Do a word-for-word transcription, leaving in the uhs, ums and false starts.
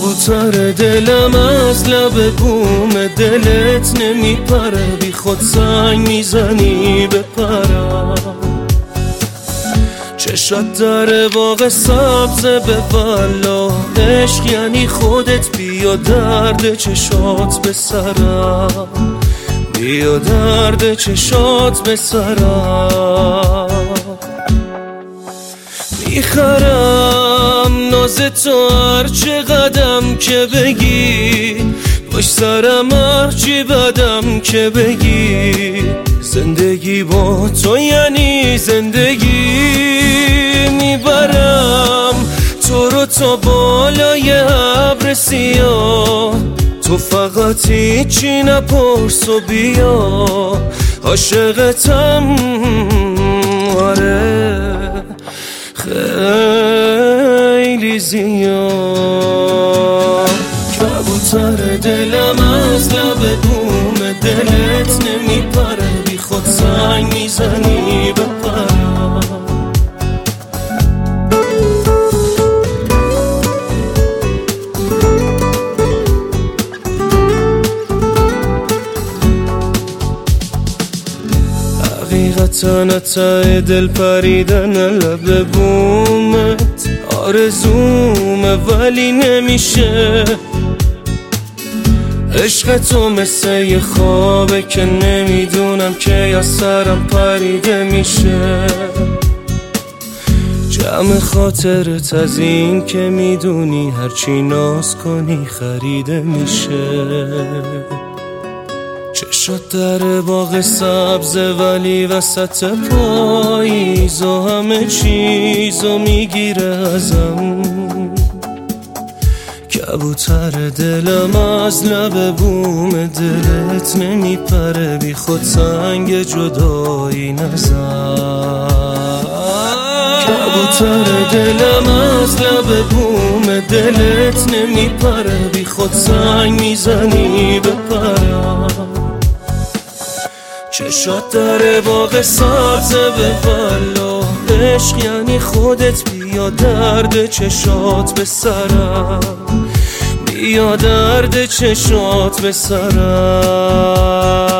کبوتر دلم از لب بوم دلت نمیپره، بی خود زنگ میزنی بپرم. چشات در باغ سبزه به والا، عشق یعنی خودت، بیا درد چشات به سرم، بیا درد چشات به سرم. میخرم ناز تو هر چه قدم که بگی، باش سرم هر چی بدم که بگی. زندگی با تو یعنی زندگی، میبرم تو رو تا بالای ابر سیاه. تو فقط هیچی نپرس و بیا، عاشقتم آره خیلی زیاد. کبوتر دلم از لب بوم دلت نمیپره، بی خود زنگ میزنی بپرم. حقیقتا ته دل پریدن لب بومت آرزومه ولی نمیشه. عشق تو مثل یه خوابه که نمیدونم که یا سرم پریده میشه. جمع خاطرت از این که میدونی هرچی ناز کنی خریده میشه. چشات در باغ سبزه ولی وسط پاییز و همه چیزو میگیره ازم. کبوتر دلم از لب بوم دلت نمیپره، بی خود سنگ جدایی نزن. کبوتر دلم از لب بوم دلت نمیپره، بی خود سنگ میزنی بپرم. چشات در باغ سبزه به والا، عشق یعنی خودت، بیا درد چشات به سرم، بیا درد چشات به سرم.